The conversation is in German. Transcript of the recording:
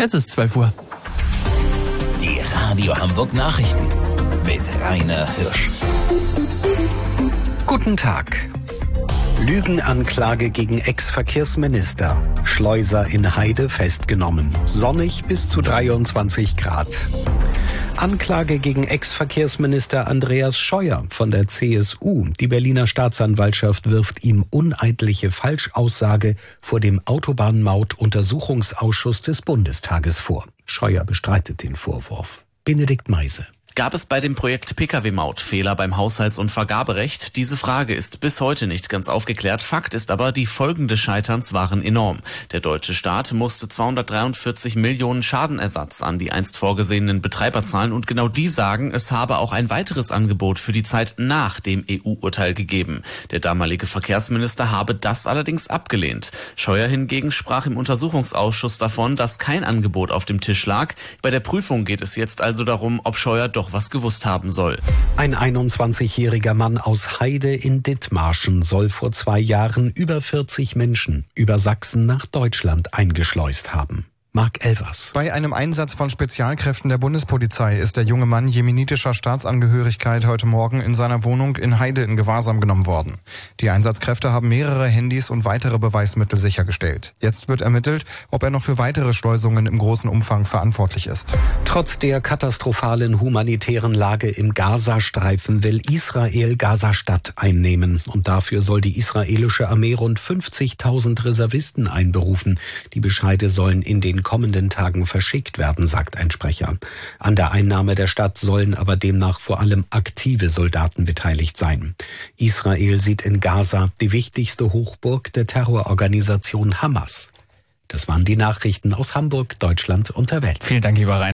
Es ist 12 Uhr. Die Radio Hamburg Nachrichten mit Rainer Hirsch. Guten Tag. Lügenanklage gegen Ex-Verkehrsminister. Schleuser in Heide festgenommen. Sonnig bis zu 23 Grad. Anklage gegen Ex-Verkehrsminister Andreas Scheuer von der CSU. Die Berliner Staatsanwaltschaft wirft ihm uneidliche Falschaussage vor dem Autobahnmaut-Untersuchungsausschuss des Bundestages vor. Scheuer bestreitet den Vorwurf. Benedikt Meise. Gab es bei dem Projekt Pkw-Maut Fehler beim Haushalts- und Vergaberecht? Diese Frage ist bis heute nicht ganz aufgeklärt. Fakt ist aber, die Folgen des Scheiterns waren enorm. Der deutsche Staat musste 243 Millionen Schadenersatz an die einst vorgesehenen Betreiber zahlen und genau die sagen, es habe auch ein weiteres Angebot für die Zeit nach dem EU-Urteil gegeben. Der damalige Verkehrsminister habe das allerdings abgelehnt. Scheuer hingegen sprach im Untersuchungsausschuss davon, dass kein Angebot auf dem Tisch lag. Bei der Prüfung geht es jetzt also darum, ob Scheuer doch was gewusst haben soll. Ein 21-jähriger Mann aus Heide in Dithmarschen soll vor 2 Jahren über 40 Menschen über Sachsen nach Deutschland eingeschleust haben. Marc Elvers. Bei einem Einsatz von Spezialkräften der Bundespolizei ist der junge Mann jemenitischer Staatsangehörigkeit heute Morgen in seiner Wohnung in Heide in Gewahrsam genommen worden. Die Einsatzkräfte haben mehrere Handys und weitere Beweismittel sichergestellt. Jetzt wird ermittelt, ob er noch für weitere Schleusungen im großen Umfang verantwortlich ist. Trotz der katastrophalen humanitären Lage im Gazastreifen will Israel Gazastadt einnehmen. Und dafür soll die israelische Armee rund 50.000 Reservisten einberufen. Die Bescheide sollen in den kommenden Tagen verschickt werden, sagt ein Sprecher. An der Einnahme der Stadt sollen aber demnach vor allem aktive Soldaten beteiligt sein. Israel sieht in Gaza die wichtigste Hochburg der Terrororganisation Hamas. Das waren die Nachrichten aus Hamburg, Deutschland und der Welt. Vielen Dank, lieber Rainer.